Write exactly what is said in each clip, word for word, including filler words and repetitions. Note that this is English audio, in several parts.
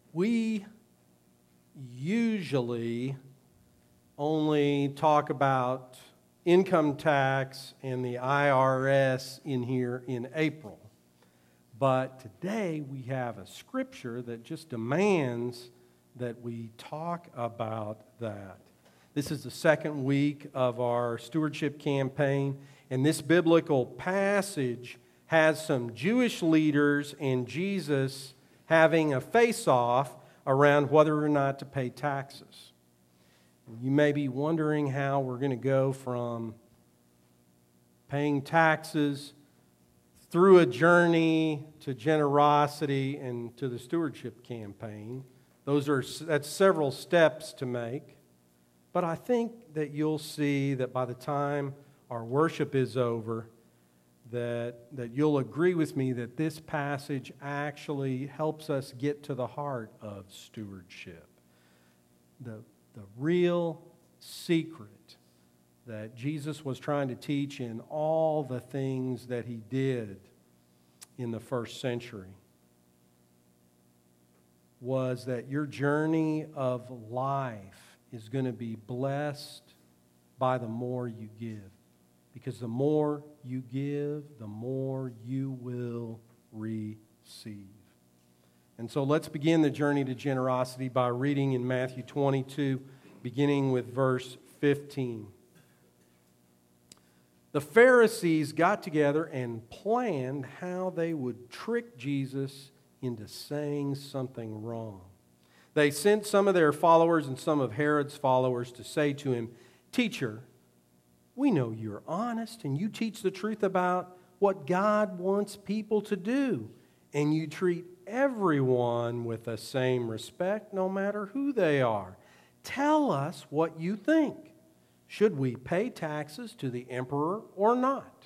We usually only talk about income tax and the I R S in here in April. But today we have a scripture that just demands that we talk about that. This is the second week of our stewardship campaign, and this biblical passage has some Jewish leaders and Jesus having a face-off around whether or not to pay taxes. You may be wondering how we're going to go from paying taxes through a journey to generosity and to the stewardship campaign. Those are that's several steps to make. But I think that you'll see that by the time our worship is over, that, that you'll agree with me that this passage actually helps us get to the heart of stewardship. The, the real secret that Jesus was trying to teach in all the things that he did in the first century was that your journey of life is going to be blessed by the more you give. Because the more you give, the more you will receive. And so let's begin the journey to generosity by reading in Matthew twenty-two, beginning with verse fifteen. The Pharisees got together and planned how they would trick Jesus into saying something wrong. They sent some of their followers and some of Herod's followers to say to him, "Teacher, we know you're honest and you teach the truth about what God wants people to do, and you treat everyone with the same respect, no matter who they are. Tell us what you think. Should we pay taxes to the emperor or not?"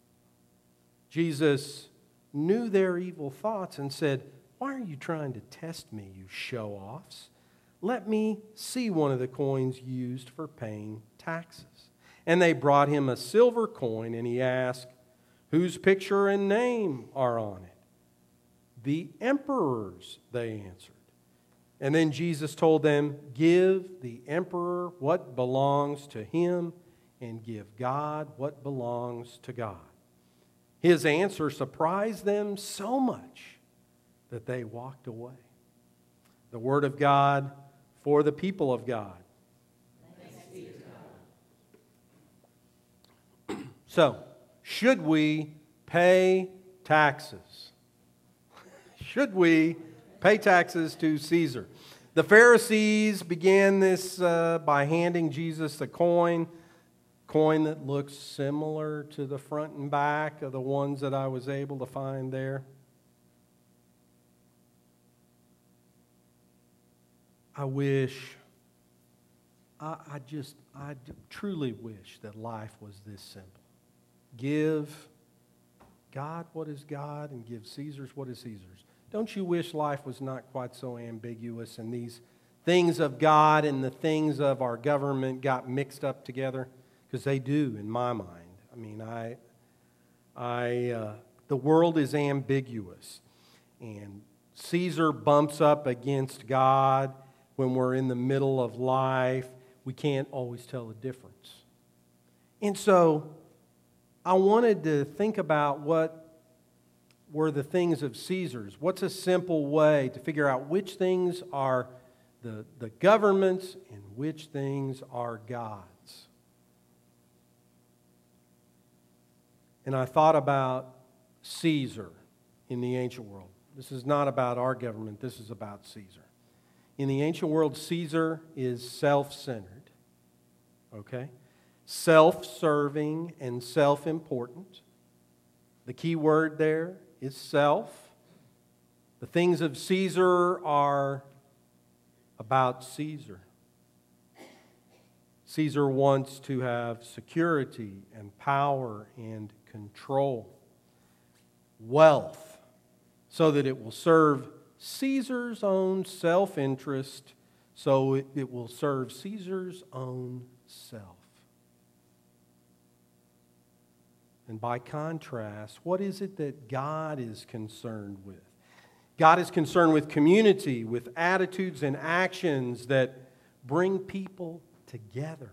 Jesus knew their evil thoughts and said, "Why are you trying to test me, you show-offs? Let me see one of the coins used for paying taxes." And they brought him a silver coin, and he asked, "Whose picture and name are on it?" "The emperor's," they answered. And then Jesus told them, "Give the emperor what belongs to him, and give God what belongs to God." His answer surprised them so much that they walked away. The word of God for the people of God. Thanks be to God. So, should we pay taxes? Should we pay taxes to Caesar? The Pharisees began this uh, by handing Jesus a coin, coin that looks similar to the front and back of the ones that I was able to find there. I wish, I, I just, I truly wish that life was this simple. Give God what is God and give Caesar's what is Caesar's. Don't you wish life was not quite so ambiguous and these things of God and the things of our government got mixed up together? Because they do, in my mind. I mean, I, I, uh, the world is ambiguous, and Caesar bumps up against God when we're in the middle of life. We can't always tell the difference. And so, I wanted to think about what were the things of Caesar's. What's a simple way to figure out which things are the, the government's and which things are God's? And I thought about Caesar in the ancient world. This is not about our government. This is about Caesar. In the ancient world, Caesar is self-centered. Okay? Self-serving and self-important. The key word there is self. The things of Caesar are about Caesar. Caesar wants to have security and power and control, wealth, so that it will serve Caesar's own self-interest, so it, it will serve Caesar's own self. And by contrast, what is it that God is concerned with? God is concerned with community, with attitudes and actions that bring people together.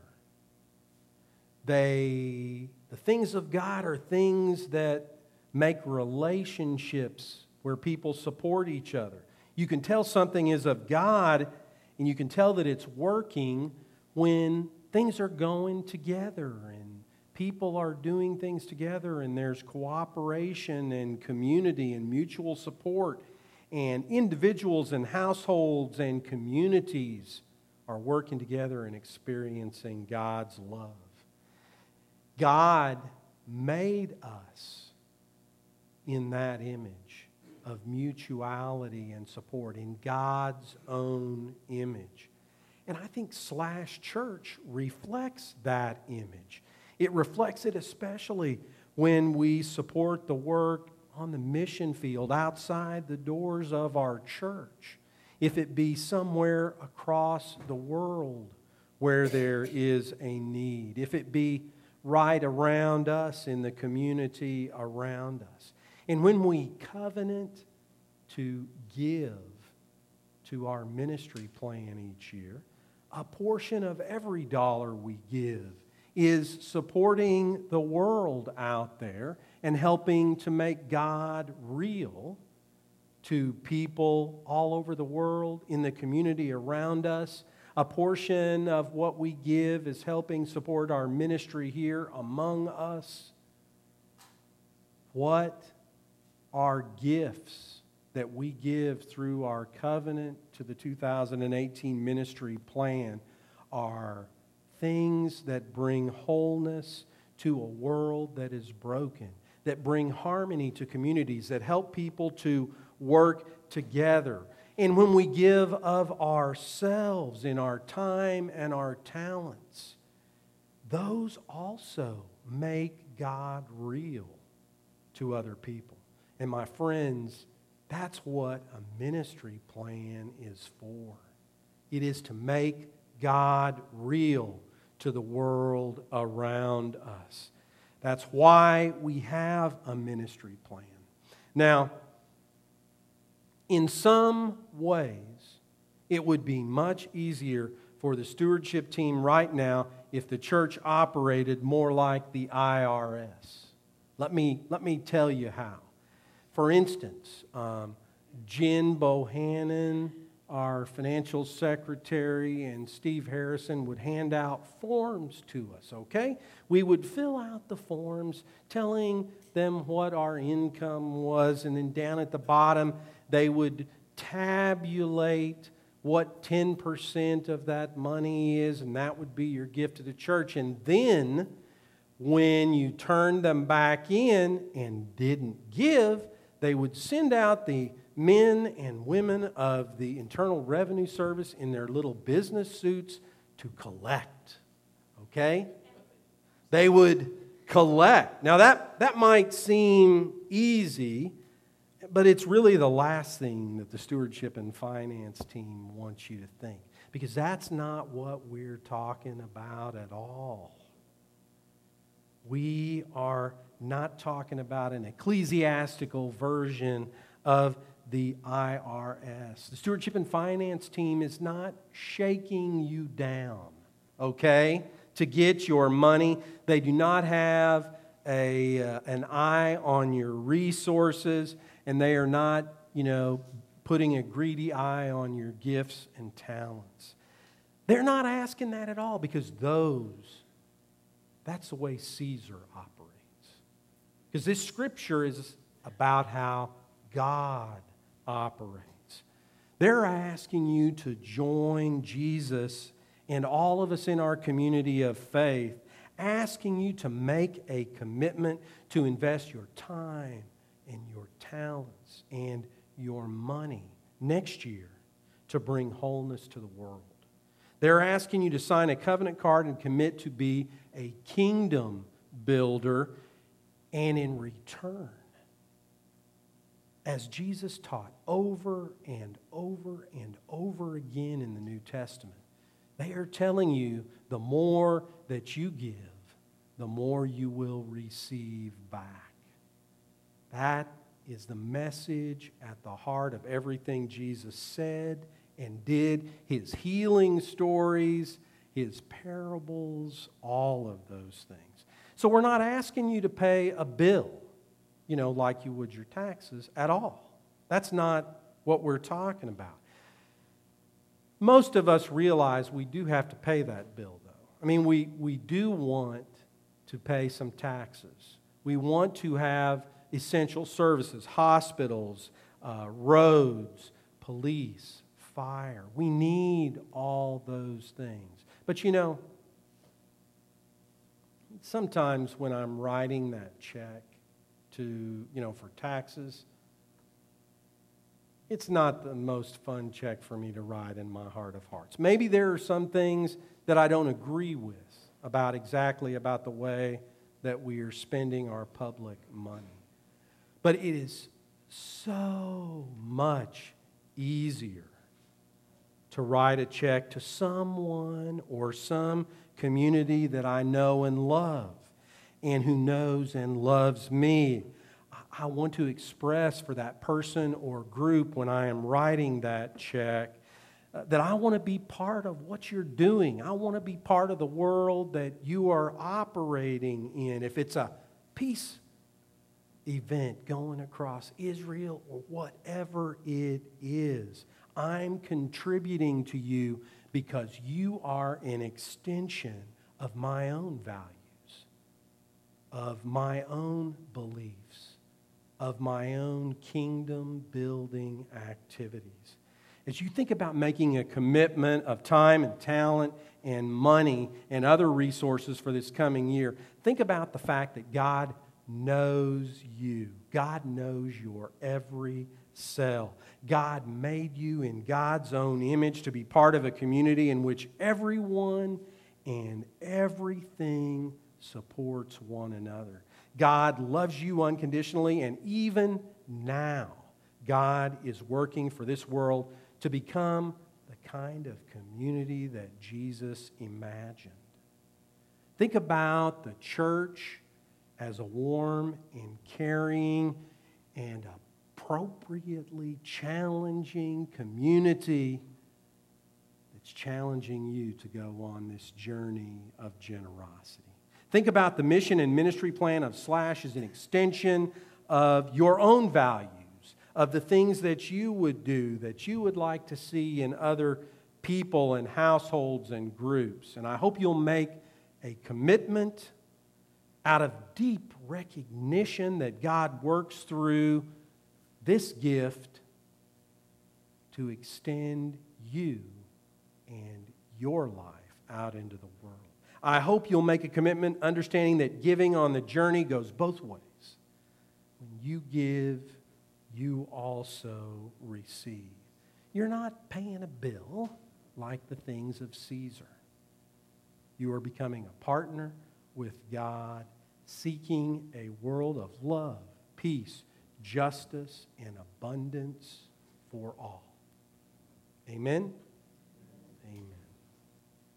They, the things of God are things that make relationships where people support each other. You can tell something is of God, and you can tell that it's working when things are going together and people are doing things together and there's cooperation and community and mutual support, and individuals and households and communities are working together and experiencing God's love. God made us in that image of mutuality and support, in God's own image. And I think Slash Church reflects that image. It reflects it especially when we support the work on the mission field outside the doors of our church. If it be somewhere across the world where there is a need. If it be right around us in the community around us. And when we covenant to give to our ministry plan each year, a portion of every dollar we give is supporting the world out there and helping to make God real to people all over the world, in the community around us. A portion of what we give is helping support our ministry here among us. What are gifts that we give through our covenant to the two thousand eighteen ministry plan are things that bring wholeness to a world that is broken, that bring harmony to communities, that help people to work together. And when we give of ourselves in our time and our talents, those also make God real to other people. And my friends, that's what a ministry plan is for. It is to make God real to the world around us. That's why we have a ministry plan. Now, in some ways, it would be much easier for the stewardship team right now if the church operated more like the I R S. Let me, let me tell you how. For instance, um, Jen Bohannon, our financial secretary, and Steve Harrison would hand out forms to us, okay? We would fill out the forms telling them what our income was, and then down at the bottom, they would tabulate what ten percent of that money is, and that would be your gift to the church. And then, when you turned them back in and didn't give, they would send out the men and women of the Internal Revenue Service in their little business suits to collect. Okay? They would collect. Now that, that might seem easy, but it's really the last thing that the stewardship and finance team wants you to think. Because that's not what we're talking about at all. We are not talking about an ecclesiastical version of the I R S. The stewardship and finance team is not shaking you down, okay, to get your money. They do not have a, uh, an eye on your resources, and they are not, you know, putting a greedy eye on your gifts and talents. They're not asking that at all, because those, that's the way Caesar operates. Because this scripture is about how God operates. They're asking you to join Jesus and all of us in our community of faith, asking you to make a commitment to invest your time and your talents and your money next year to bring wholeness to the world. They're asking you to sign a covenant card and commit to be a kingdom builder, and in return, as Jesus taught over and over and over again in the New Testament, they are telling you the more that you give, the more you will receive back. That is the message at the heart of everything Jesus said and did, his healing stories, his parables, all of those things. So we're not asking you to pay a bill, you know, like you would your taxes at all. That's not what we're talking about. Most of us realize we do have to pay that bill, though. I mean, we, we do want to pay some taxes. We want to have essential services, hospitals, uh, roads, police, fire. We need all those things. But you know, sometimes when I'm writing that check to, you know, for taxes, it's not the most fun check for me to write in my heart of hearts. Maybe there are some things that I don't agree with about exactly about the way that we are spending our public money. But it is so much easier to write a check to someone or some community that I know and love and who knows and loves me. I want to express for that person or group when I am writing that check uh, that I want to be part of what you're doing. I want to be part of the world that you are operating in. If it's a peace event going across Israel or whatever it is, I'm contributing to you because you are an extension of my own values, of my own beliefs, of my own kingdom-building activities. As you think about making a commitment of time and talent and money and other resources for this coming year, think about the fact that God knows you. God knows your every cell. God made you in God's own image to be part of a community in which everyone and everything supports one another. God loves you unconditionally, and even now, God is working for this world to become the kind of community that Jesus imagined. Think about the church as a warm and caring and appropriately challenging community that's challenging you to go on this journey of generosity. Think about the mission and ministry plan of Slash as an extension of your own values, of the things that you would do, that you would like to see in other people and households and groups. And I hope you'll make a commitment out of deep recognition that God works through this gift to extend you and your life out into the world. I hope you'll make a commitment understanding that giving on the journey goes both ways. When you give, you also receive. You're not paying a bill like the things of Caesar. You are becoming a partner with God, seeking a world of love, peace, justice, and abundance for all. Amen? Amen.